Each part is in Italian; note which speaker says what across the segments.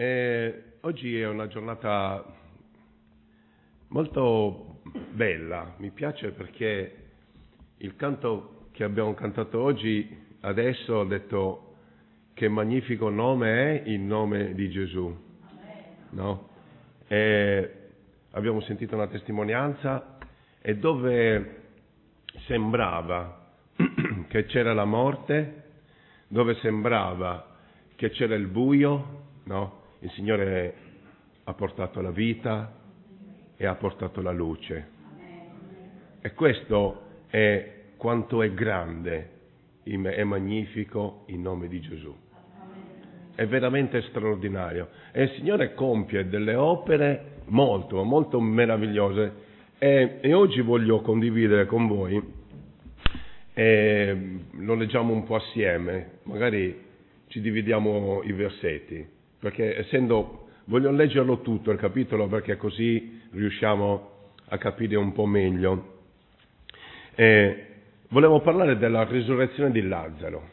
Speaker 1: Oggi è una giornata molto bella, mi piace perché il canto che abbiamo cantato oggi, adesso ho detto che magnifico nome è il nome di Gesù, no? Abbiamo sentito una testimonianza e dove sembrava che c'era la morte, dove sembrava che c'era il buio, no? Il Signore ha portato la vita e ha portato la luce. E questo è quanto è grande e magnifico il nome di Gesù. È veramente straordinario. E il Signore compie delle opere molto, molto meravigliose. E oggi voglio condividere con voi, lo leggiamo un po' assieme, magari ci dividiamo i versetti, perché voglio leggerlo tutto il capitolo, perché così riusciamo a capire un po' meglio. Volevo parlare della risurrezione di Lazzaro,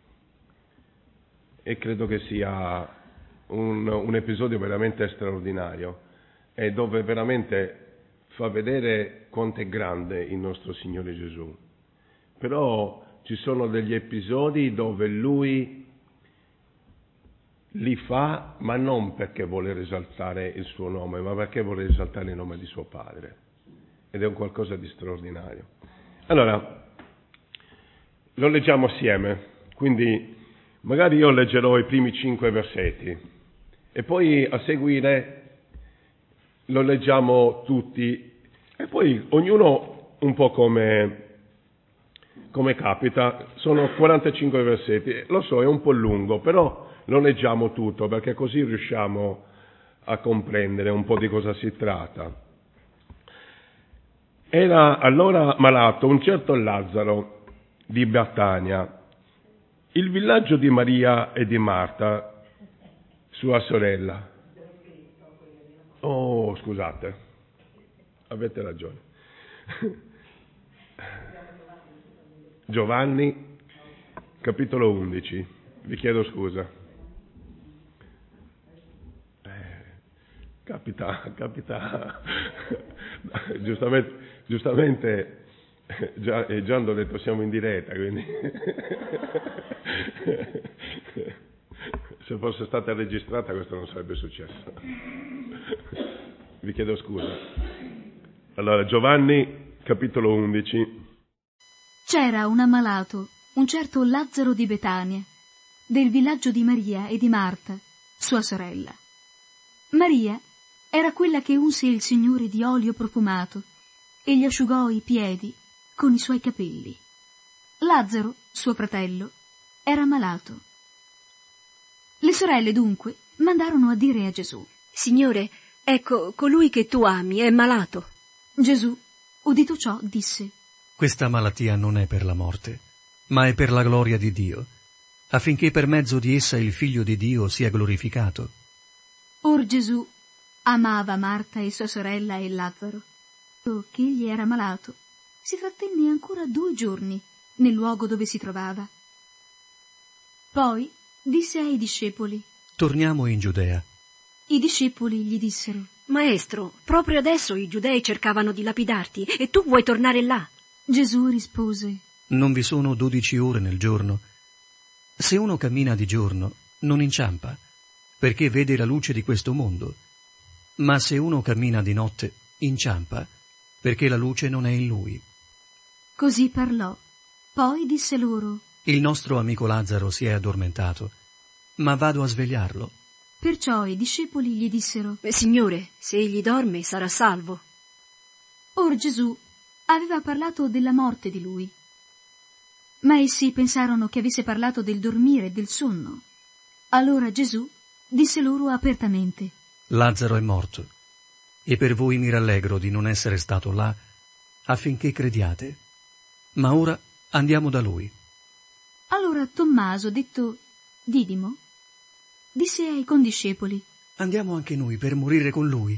Speaker 1: e credo che sia un episodio veramente straordinario, e dove veramente fa vedere quanto è grande il nostro Signore Gesù. Però ci sono degli episodi dove Lui li fa, ma non perché vuole risaltare il suo nome, ma perché vuole risaltare il nome di suo Padre. Ed è un qualcosa di straordinario. Allora, lo leggiamo assieme, quindi magari io leggerò i primi 5 versetti e poi a seguire lo leggiamo tutti e poi ognuno un po' come capita. Sono 45 versetti, lo so, è un po' lungo, però lo leggiamo tutto perché così riusciamo a comprendere un po' di cosa si tratta. Era allora malato un certo Lazzaro di Betania, il villaggio di Maria e di Marta, sua sorella. Oh, scusate, avete ragione. Giovanni, capitolo 11, vi chiedo scusa. Capita, giustamente Gian ha detto siamo in diretta, quindi se fosse stata registrata questo non sarebbe successo. Vi chiedo scusa. Allora, Giovanni, capitolo 11.
Speaker 2: C'era un ammalato, un certo Lazzaro di Betania, del villaggio di Maria e di Marta, sua sorella. Maria era quella che unse il Signore di olio profumato e gli asciugò i piedi con i suoi capelli. Lazzaro, suo fratello, era malato. Le sorelle dunque mandarono a dire a Gesù:
Speaker 3: Signore, ecco, colui che tu ami è malato.
Speaker 2: Gesù, udito ciò, disse:
Speaker 4: Questa malattia non è per la morte, ma è per la gloria di Dio, affinché per mezzo di essa il Figlio di Dio sia glorificato.
Speaker 2: Or Gesù amava Marta e sua sorella e Lazzaro. Che egli era malato, si trattenne ancora 2 giorni nel luogo dove si trovava. Poi disse ai discepoli:
Speaker 4: Torniamo in Giudea.
Speaker 2: I discepoli gli dissero:
Speaker 3: Maestro, proprio adesso i giudei cercavano di lapidarti e tu vuoi tornare là.
Speaker 2: Gesù rispose:
Speaker 4: Non vi sono 12 ore nel giorno? Se uno cammina di giorno, non inciampa, perché vede la luce di questo mondo. Ma se uno cammina di notte, inciampa, perché la luce non è in lui.
Speaker 2: Così parlò. Poi disse loro:
Speaker 4: Il nostro amico Lazzaro si è addormentato, ma vado a svegliarlo.
Speaker 2: Perciò i discepoli gli dissero:
Speaker 3: Signore, se egli dorme sarà salvo.
Speaker 2: Or Gesù aveva parlato della morte di lui. Ma essi pensarono che avesse parlato del dormire e del sonno. Allora Gesù disse loro apertamente:
Speaker 4: Lazzaro è morto, e per voi mi rallegro di non essere stato là, affinché crediate. Ma ora andiamo da lui.
Speaker 2: Allora Tommaso, detto Didimo, disse ai condiscepoli:
Speaker 4: Andiamo anche noi per morire con lui.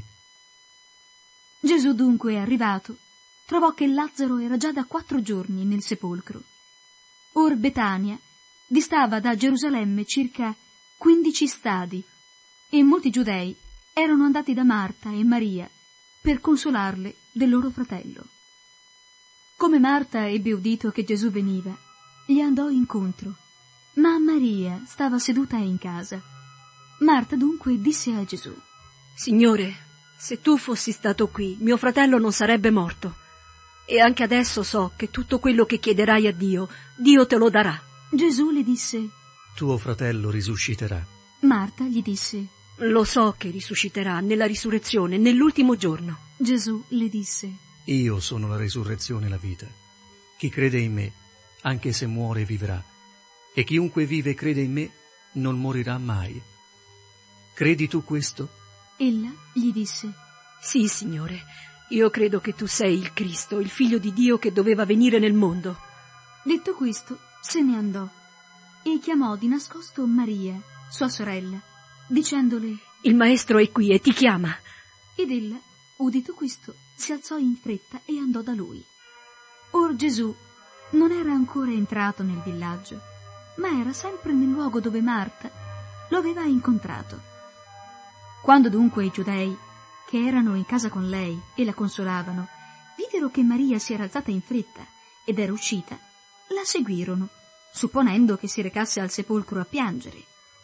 Speaker 2: Gesù dunque, arrivato, trovò che Lazzaro era già da 4 giorni nel sepolcro. Or Betania distava da Gerusalemme circa 15 stadi, e molti giudei erano andati da Marta e Maria per consolarle del loro fratello. Come Marta ebbe udito che Gesù veniva, gli andò incontro, ma Maria stava seduta in casa. Marta dunque disse a Gesù:
Speaker 3: Signore, se tu fossi stato qui, mio fratello non sarebbe morto. E anche adesso so che tutto quello che chiederai a Dio, Dio te lo darà.
Speaker 2: Gesù le disse:
Speaker 4: Tuo fratello risusciterà.
Speaker 2: Marta gli disse:
Speaker 3: Lo so che risusciterà nella risurrezione, nell'ultimo giorno.
Speaker 2: Gesù le disse:
Speaker 4: Io sono la risurrezione e la vita. Chi crede in me, anche se muore, vivrà. E chiunque vive e crede in me, non morirà mai. Credi tu questo?
Speaker 2: Ella gli disse:
Speaker 3: Sì, Signore, io credo che tu sei il Cristo, il Figlio di Dio che doveva venire nel mondo.
Speaker 2: Detto questo, se ne andò e chiamò di nascosto Maria, sua sorella, dicendole:
Speaker 3: Il Maestro è qui e ti chiama.
Speaker 2: Ed ella, udito questo, si alzò in fretta e andò da lui. Or Gesù non era ancora entrato nel villaggio, ma era sempre nel luogo dove Marta lo aveva incontrato. Quando dunque i giudei, che erano in casa con lei e la consolavano, videro che Maria si era alzata in fretta ed era uscita, la seguirono, supponendo che si recasse al sepolcro a piangere.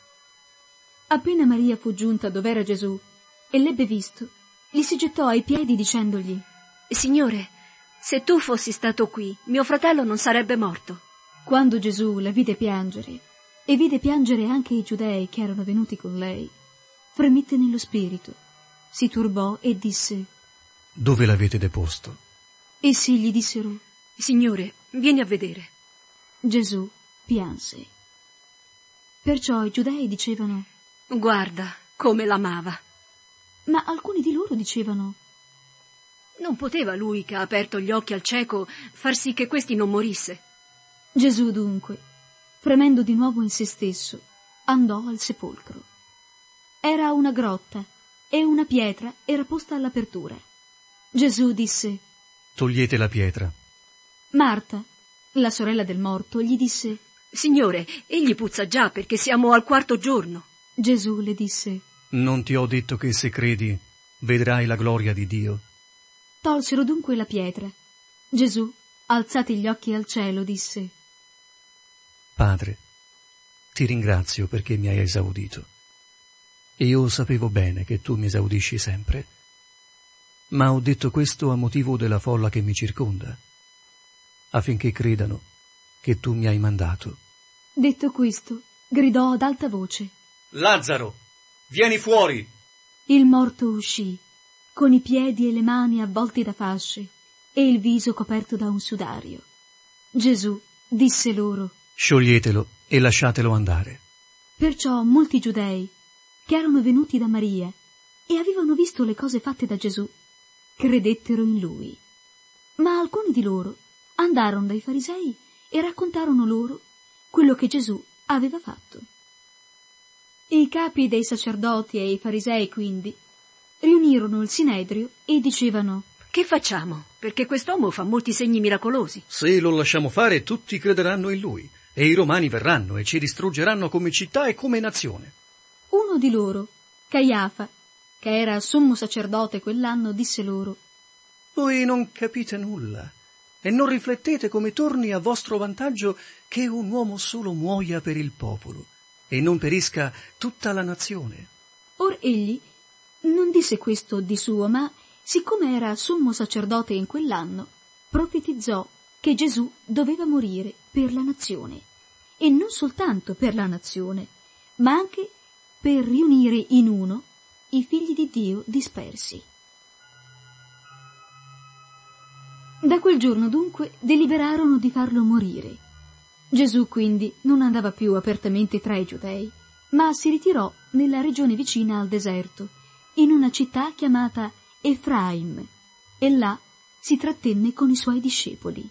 Speaker 2: Appena Maria fu giunta dov'era Gesù e l'ebbe visto, gli si gettò ai piedi dicendogli:
Speaker 3: Signore, se tu fossi stato qui, mio fratello non sarebbe morto.
Speaker 2: Quando Gesù la vide piangere, e vide piangere anche i giudei che erano venuti con lei, fremette nello spirito, si turbò e disse:
Speaker 4: Dove l'avete deposto?
Speaker 2: Essi gli dissero:
Speaker 3: Signore, vieni a vedere.
Speaker 2: Gesù pianse. Perciò i giudei dicevano:
Speaker 3: Guarda come l'amava.
Speaker 2: Ma alcuni di loro dicevano:
Speaker 3: Non poteva lui, che ha aperto gli occhi al cieco, far sì che questi non morisse.
Speaker 2: Gesù dunque, fremendo di nuovo in se stesso, andò al sepolcro. Era una grotta e una pietra era posta all'apertura. Gesù disse:
Speaker 4: Togliete la pietra.
Speaker 2: Marta, la sorella del morto, gli disse:
Speaker 3: Signore, egli puzza già perché siamo al 4º giorno.
Speaker 2: Gesù le disse:
Speaker 4: Non ti ho detto che se credi vedrai la gloria di Dio?
Speaker 2: Tolsero dunque la pietra. Gesù, alzati gli occhi al cielo, disse:
Speaker 4: Padre, ti ringrazio perché mi hai esaudito. Io sapevo bene che tu mi esaudisci sempre, ma ho detto questo a motivo della folla che mi circonda, affinché credano che tu mi hai mandato.
Speaker 2: Detto questo, gridò ad alta voce:
Speaker 4: Lazzaro, vieni fuori!
Speaker 2: Il morto uscì, con i piedi e le mani avvolti da fasce e il viso coperto da un sudario. Gesù disse loro:
Speaker 4: Scioglietelo e lasciatelo andare.
Speaker 2: Perciò molti giudei, che erano venuti da Maria e avevano visto le cose fatte da Gesù, credettero in lui. Ma alcuni di loro andarono dai farisei e raccontarono loro quello che Gesù aveva fatto. I capi dei sacerdoti e i farisei quindi riunirono il sinedrio e dicevano:
Speaker 3: Che facciamo? Perché quest'uomo fa molti segni miracolosi.
Speaker 4: Se lo lasciamo fare, tutti crederanno in lui, e i romani verranno e ci distruggeranno come città e come nazione.
Speaker 2: Uno di loro, Caiafa, che era sommo sacerdote quell'anno, disse loro:
Speaker 4: Voi non capite nulla e non riflettete come torni a vostro vantaggio che un uomo solo muoia per il popolo e non perisca tutta la nazione.
Speaker 2: Or egli non disse questo di suo, ma siccome era sommo sacerdote in quell'anno, profetizzò che Gesù doveva morire per la nazione, e non soltanto per la nazione, ma anche per riunire in uno i figli di Dio dispersi. Da quel giorno dunque deliberarono di farlo morire. Gesù quindi non andava più apertamente tra i giudei, ma si ritirò nella regione vicina al deserto, in una città chiamata Efraim, e là si trattenne con i suoi discepoli.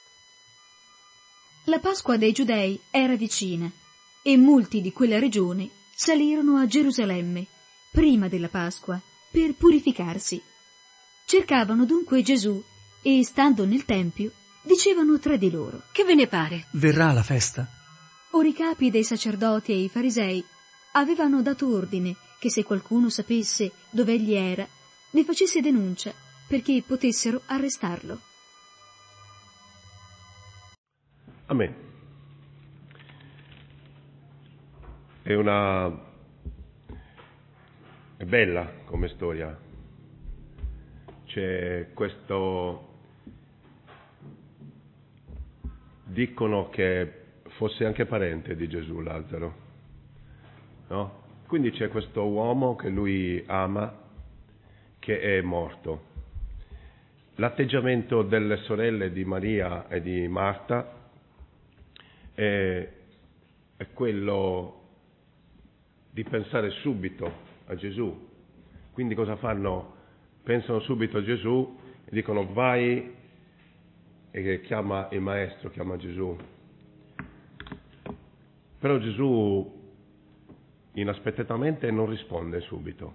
Speaker 2: La Pasqua dei Giudei era vicina, e molti di quella regione salirono a Gerusalemme, prima della Pasqua, per purificarsi. Cercavano dunque Gesù, e stando nel tempio, dicevano tra di loro:
Speaker 3: Che ve ne pare?
Speaker 4: Verrà la festa?
Speaker 2: Ora i capi dei sacerdoti e i farisei avevano dato ordine che se qualcuno sapesse dove egli era, ne facesse denuncia perché potessero arrestarlo.
Speaker 1: Amen. È bella come storia. C'è questo, dicono che fosse anche parente di Gesù, Lazzaro, no? Quindi c'è questo uomo che lui ama, che è morto. L'atteggiamento delle sorelle di Maria e di Marta è quello di pensare subito a Gesù. Quindi cosa fanno? Pensano subito a Gesù e dicono vai, e chiama il maestro, chiama Gesù. Però Gesù inaspettatamente non risponde subito.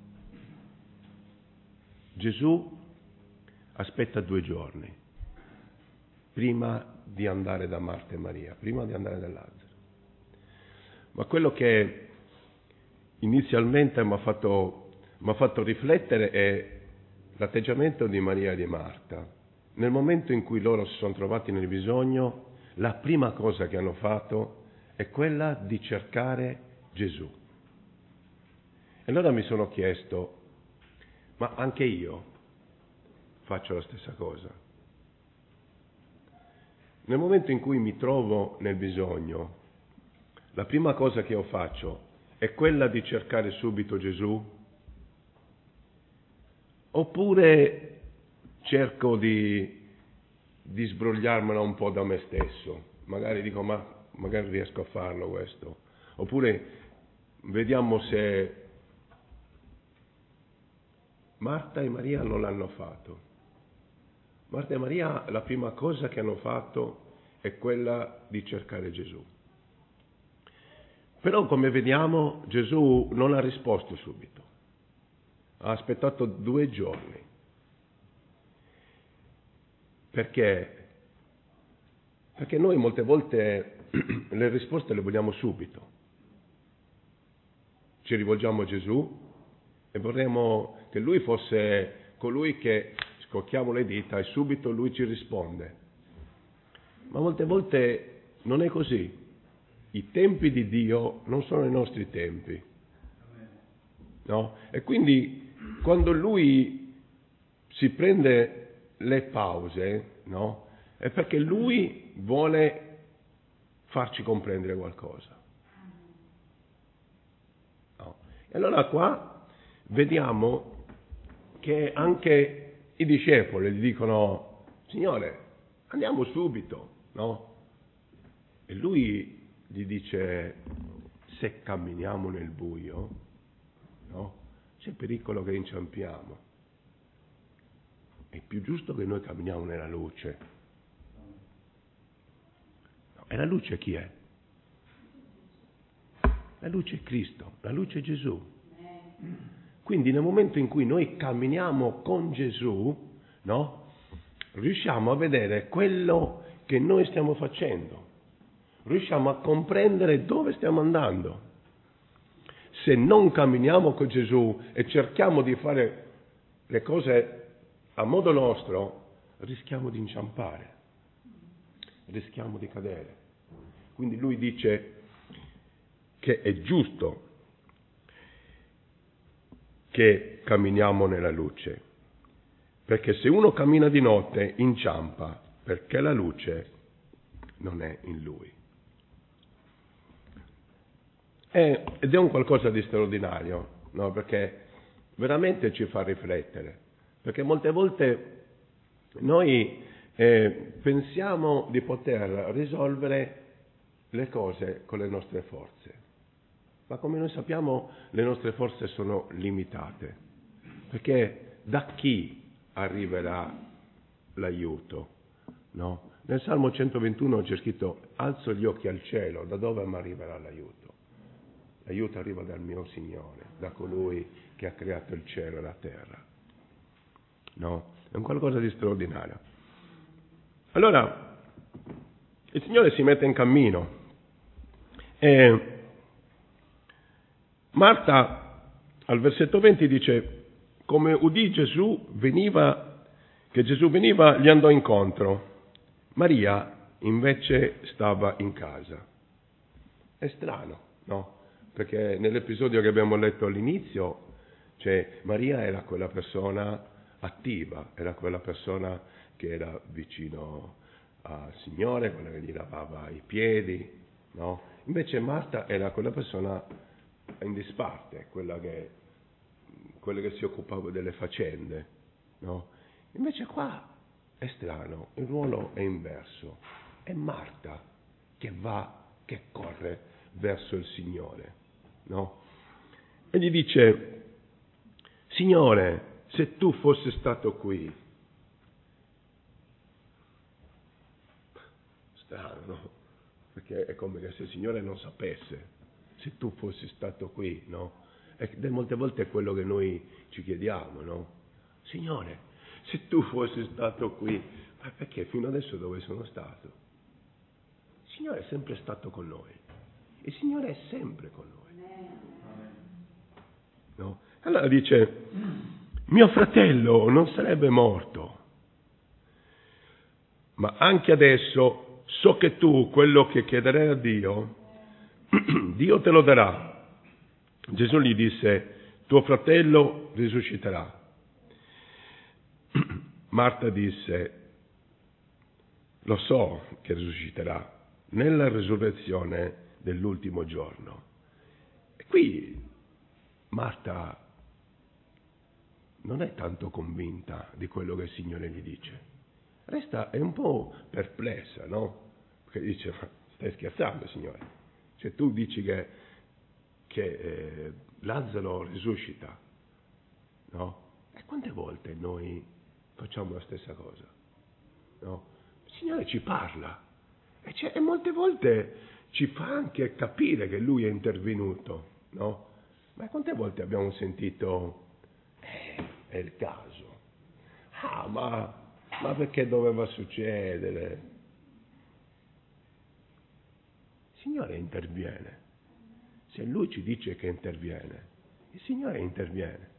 Speaker 1: Gesù aspetta 2 giorni prima di andare da Marta e Maria, prima di andare da Lazzaro. Ma quello che inizialmente mi ha fatto riflettere è l'atteggiamento di Maria e di Marta. Nel momento in cui loro si sono trovati nel bisogno, la prima cosa che hanno fatto è quella di cercare Gesù. E allora mi sono chiesto, ma anche io faccio la stessa cosa? Nel momento in cui mi trovo nel bisogno, la prima cosa che io faccio è quella di cercare subito Gesù? Oppure cerco di sbrogliarmela un po' da me stesso? Magari dico, magari riesco a farlo questo. Oppure vediamo se Marta e Maria non l'hanno fatto. Marta e Maria la prima cosa che hanno fatto è quella di cercare Gesù. Però come vediamo Gesù non ha risposto subito, ha aspettato 2 giorni. Perché? Perché noi molte volte le risposte le vogliamo subito. Ci rivolgiamo a Gesù e vorremmo che Lui fosse colui che scocchiamo le dita e subito Lui ci risponde. Ma molte volte non è così. I tempi di Dio non sono i nostri tempi, no? E quindi quando Lui si prende le pause, no? È perché Lui vuole farci comprendere qualcosa. No? E allora qua vediamo che anche i discepoli gli dicono, Signore, andiamo subito, no? E Lui gli dice, se camminiamo nel buio, no? C'è pericolo che inciampiamo. È più giusto che noi camminiamo nella luce. No, e la luce chi è? La luce è Cristo, la luce è Gesù. Quindi nel momento in cui noi camminiamo con Gesù, no? Riusciamo a vedere quello che noi stiamo facendo. Riusciamo a comprendere dove stiamo andando. Se non camminiamo con Gesù e cerchiamo di fare le cose a modo nostro, rischiamo di inciampare, rischiamo di cadere. Quindi Lui dice che è giusto che camminiamo nella luce, perché se uno cammina di notte inciampa, perché la luce non è in lui. Ed è un qualcosa di straordinario, no? Perché veramente ci fa riflettere, perché molte volte noi pensiamo di poter risolvere le cose con le nostre forze, ma come noi sappiamo le nostre forze sono limitate, perché da chi arriverà l'aiuto, no? Nel Salmo 121 c'è scritto, alzo gli occhi al cielo, da dove mi arriverà l'aiuto? L'aiuto arriva dal mio Signore, da colui che ha creato il cielo e la terra. No? È un qualcosa di straordinario. Allora, il Signore si mette in cammino. E Marta al versetto 20 dice, come udì Gesù che Gesù veniva, gli andò incontro. Maria invece stava in casa. È strano, no? Perché nell'episodio che abbiamo letto all'inizio, Maria era quella persona attiva, era quella persona che era vicino al Signore, quella che gli lavava i piedi, no? Invece Marta era quella persona in disparte, quella che si occupava delle faccende, no? Invece qua è strano, il ruolo è inverso, è Marta che corre verso il Signore, no? E gli dice, Signore, se tu fossi stato qui. Strano, no? Perché è come se il Signore non sapesse, se tu fossi stato qui, no? E molte volte è quello che noi ci chiediamo, no? Signore, se tu fossi stato qui, ma perché fino adesso dove sono stato? Il Signore è sempre stato con noi. Il Signore è sempre con noi. No? Allora dice, mio fratello non sarebbe morto, ma anche adesso so che tu quello che chiederai a Dio, Dio te lo darà. Gesù gli disse, tuo fratello risusciterà. Marta disse, lo so che risusciterà nella risurrezione dell'ultimo giorno. E qui Marta non è tanto convinta di quello che il Signore gli dice. È un po' perplessa, no? Perché dice, ma stai scherzando, Signore? Cioè tu dici che Lazzaro risuscita, no? E quante volte noi facciamo la stessa cosa, no? Il Signore ci parla e molte volte ci fa anche capire che Lui è intervenuto, no? Ma quante volte abbiamo sentito è il caso, ma perché doveva succedere? Il Signore interviene. Se Lui ci dice che interviene, il Signore interviene.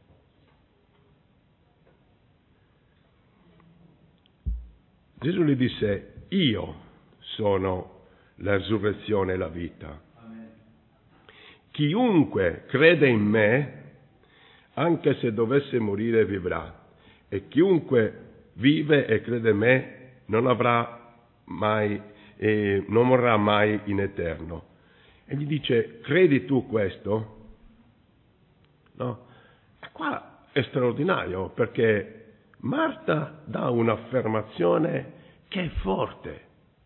Speaker 1: Gesù gli disse, io sono la risurrezione e la vita. Amen. Chiunque crede in me, anche se dovesse morire, vivrà. E chiunque vive e crede in me non morrà mai in eterno. E gli dice, credi tu questo? No? E qua è straordinario perché Marta dà un'affermazione che è forte.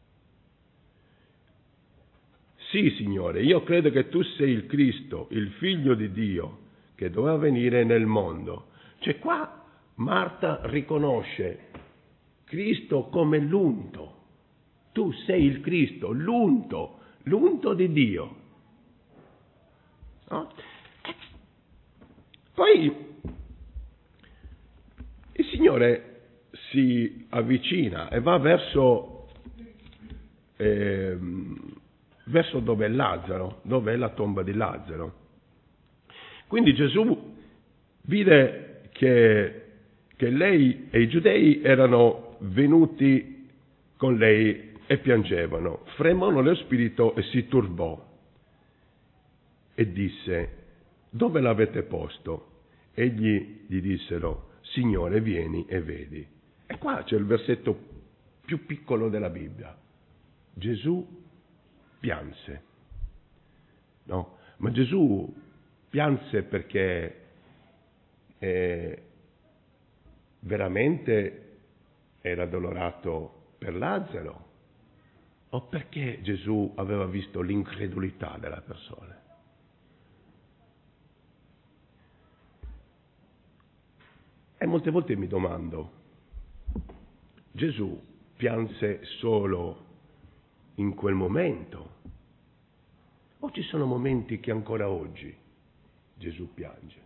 Speaker 1: Sì, Signore, io credo che tu sei il Cristo, il Figlio di Dio, che doveva venire nel mondo. Cioè qua Marta riconosce Cristo come l'unto. Tu sei il Cristo, l'unto di Dio. No? Poi il Signore si avvicina e va verso dove è Lazzaro, dove è la tomba di Lazzaro. Quindi Gesù vide che lei e i giudei erano venuti con lei e piangevano. Fremò nello spirito e si turbò e disse, dove l'avete posto? Egli gli dissero, Signore, vieni e vedi. E qua c'è il versetto più piccolo della Bibbia. Gesù pianse. No? Ma Gesù pianse perché veramente era addolorato per Lazzaro o perché Gesù aveva visto l'incredulità della persona? E molte volte mi domando, Gesù pianse solo in quel momento? O ci sono momenti che ancora oggi Gesù piange?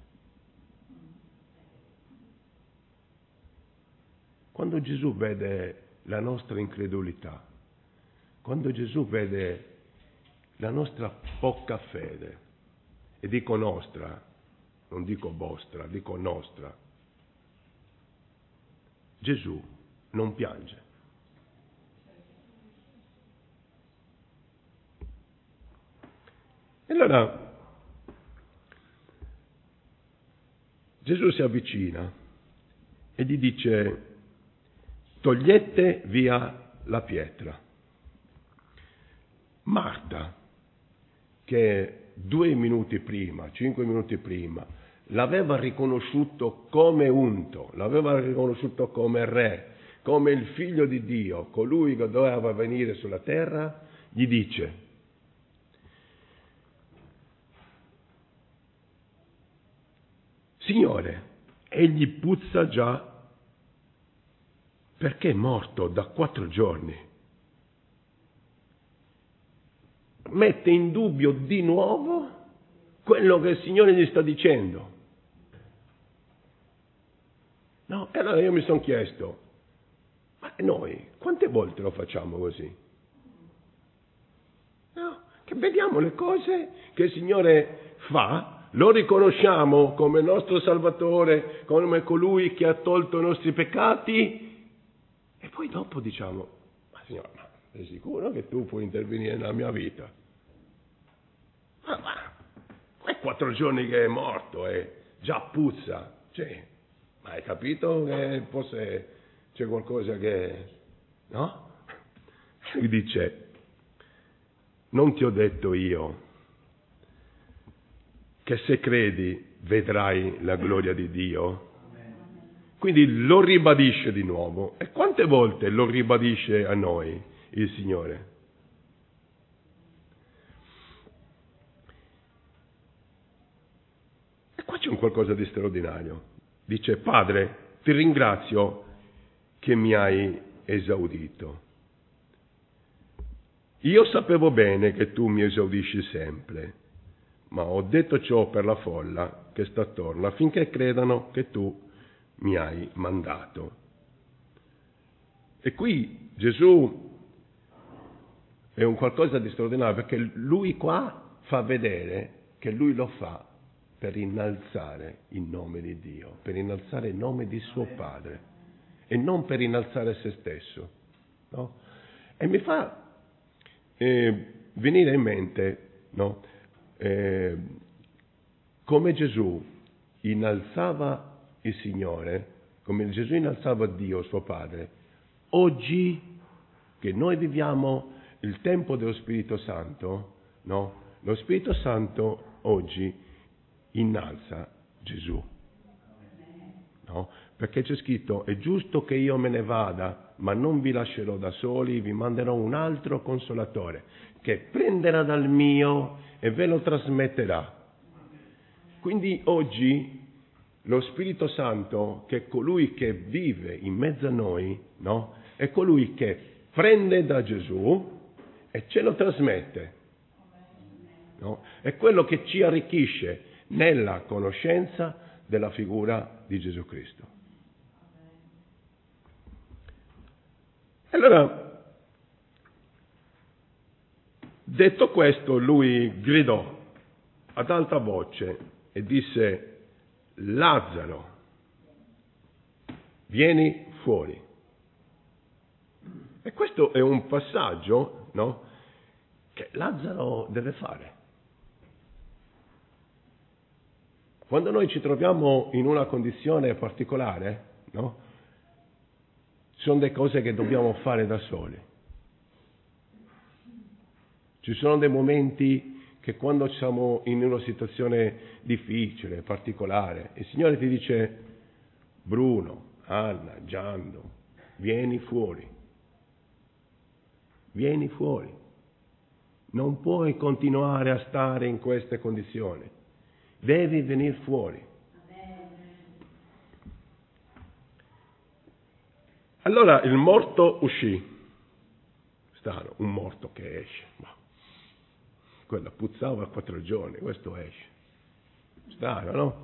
Speaker 1: Quando Gesù vede la nostra incredulità, quando Gesù vede la nostra poca fede, e dico nostra, non dico vostra, dico nostra. Gesù non piange. E allora Gesù si avvicina e gli dice: togliete via la pietra. Marta, che 2 minuti prima, 5 minuti prima, l'aveva riconosciuto come unto, l'aveva riconosciuto come re, come il figlio di Dio, colui che doveva venire sulla terra, gli dice: Signore, egli puzza già perché è morto da 4 giorni. Mette in dubbio di nuovo quello che il Signore gli sta dicendo. No, e allora io mi sono chiesto, ma noi quante volte lo facciamo così? No, che vediamo le cose che il Signore fa, lo riconosciamo come nostro Salvatore, come colui che ha tolto i nostri peccati, e poi dopo diciamo: ma Signore, ma sei sicuro che tu puoi intervenire nella mia vita? Ma è 4 giorni che è morto e già puzza, cioè, ma hai capito che forse c'è qualcosa che... no? Lui dice: non ti ho detto io che se credi vedrai la gloria di Dio? Quindi lo ribadisce di nuovo. E quante volte lo ribadisce a noi il Signore? E qua c'è un qualcosa di straordinario. Dice: Padre, ti ringrazio che mi hai esaudito. Io sapevo bene che tu mi esaudisci sempre, ma ho detto ciò per la folla che sta attorno, affinché credano che tu mi hai mandato. E qui Gesù è un qualcosa di straordinario, perché lui qua fa vedere che lui lo fa per innalzare il nome di Dio, per innalzare il nome di suo Padre, e non per innalzare se stesso, no? E mi fa venire in mente, no? Come Gesù innalzava il Signore, come Gesù innalzava Dio, suo Padre. Oggi che noi viviamo il tempo dello Spirito Santo, no? Lo Spirito Santo oggi innalza Gesù, no? Perché c'è scritto: è giusto che io me ne vada, ma non vi lascerò da soli, vi manderò un altro consolatore che prenderà dal mio e ve lo trasmetterà. Quindi oggi lo Spirito Santo, che è colui che vive in mezzo a noi, no? È colui che prende da Gesù e ce lo trasmette, no? È quello che ci arricchisce nella conoscenza della figura di Gesù Cristo. Allora, detto questo, lui gridò ad alta voce e disse: Lazzaro, vieni fuori. E questo è un passaggio, no? Che Lazzaro deve fare. Quando noi ci troviamo in una condizione particolare, no? Sono delle cose che dobbiamo fare da soli. Ci sono dei momenti che quando siamo in una situazione difficile, particolare, il Signore ti dice: Bruno, Anna, Giando, vieni fuori. Vieni fuori. Non puoi continuare a stare in queste condizioni. Devi venire fuori. Allora il morto uscì. Strano, un morto che esce. Ma quello puzzava 4 giorni, questo esce. Strano, no?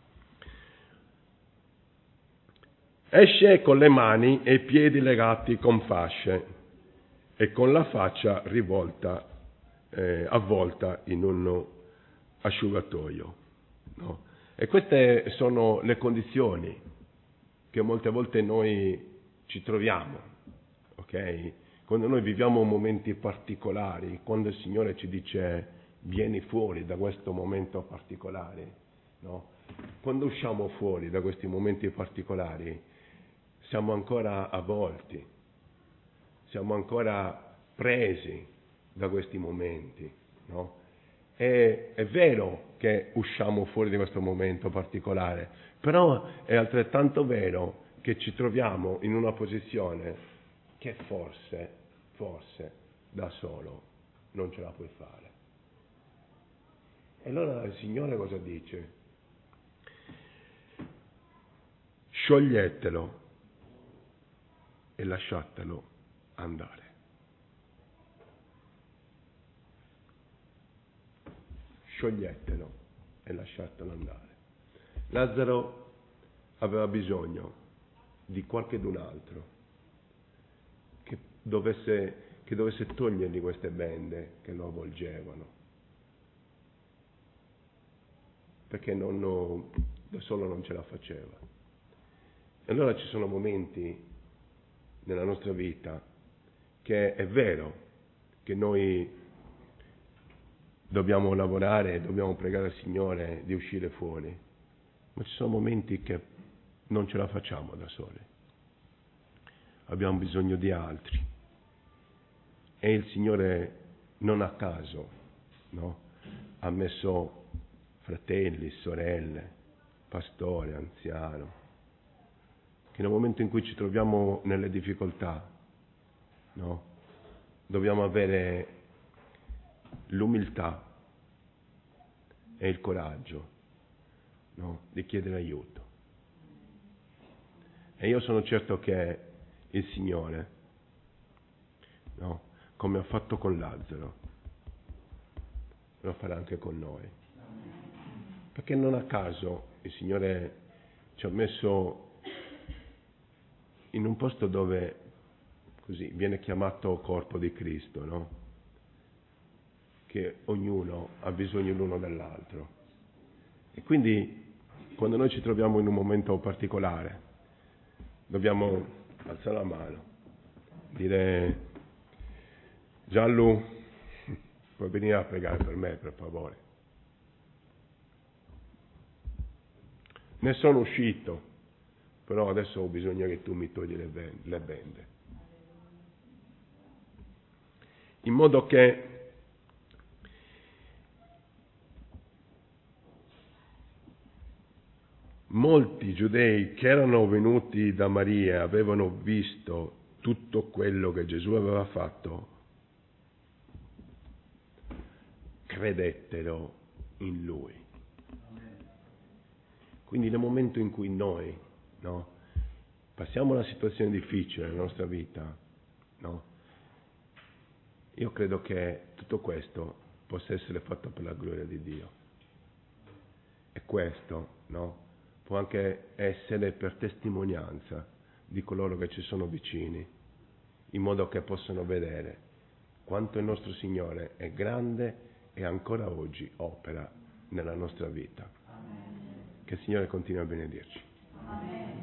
Speaker 1: Esce con le mani e i piedi legati con fasce e con la faccia rivolta, avvolta in un asciugatoio, no? E queste sono le condizioni che molte volte noi ci troviamo, ok? Quando noi viviamo momenti particolari, quando il Signore ci dice vieni fuori da questo momento particolare, no? Quando usciamo fuori da questi momenti particolari siamo ancora avvolti, siamo ancora presi da questi momenti, no? È vero che usciamo fuori da questo momento particolare, però è altrettanto vero che ci troviamo in una posizione che forse da solo non ce la puoi fare. E allora il Signore cosa dice? Scioglietelo e lasciatelo andare. Scioglietelo e lasciatelo andare. Lazzaro aveva bisogno di qualcun altro che dovesse togliergli queste bende che lo avvolgevano, perché da solo non ce la faceva. E allora ci sono momenti nella nostra vita che è vero che noi dobbiamo lavorare, dobbiamo pregare al Signore di uscire fuori, ma ci sono momenti che non ce la facciamo da soli. Abbiamo bisogno di altri. E il Signore non a caso, no? Ha messo fratelli, sorelle, pastore, anziano, che nel momento in cui ci troviamo nelle difficoltà, no? Dobbiamo avere l'umiltà e il coraggio, no? Di chiedere aiuto. E io sono certo che il Signore, no? Come ha fatto con Lazzaro, lo farà anche con noi. Perché non a caso il Signore ci ha messo in un posto dove così viene chiamato corpo di Cristo, no? Che ognuno ha bisogno l'uno dell'altro. E quindi quando noi ci troviamo in un momento particolare dobbiamo alzare la mano, dire Gianlu, puoi venire a pregare per me, per favore. Ne sono uscito, però adesso ho bisogno che tu mi togli le bende. In modo che molti giudei che erano venuti da Maria avevano visto tutto quello che Gesù aveva fatto, credettero in Lui. Quindi nel momento in cui noi, no, passiamo una situazione difficile nella nostra vita, no, io credo che tutto questo possa essere fatto per la gloria di Dio. E questo, no, può anche essere per testimonianza di coloro che ci sono vicini, in modo che possano vedere quanto il nostro Signore è grande e ancora oggi opera nella nostra vita. Amen. Che il Signore continui a benedirci. Amen.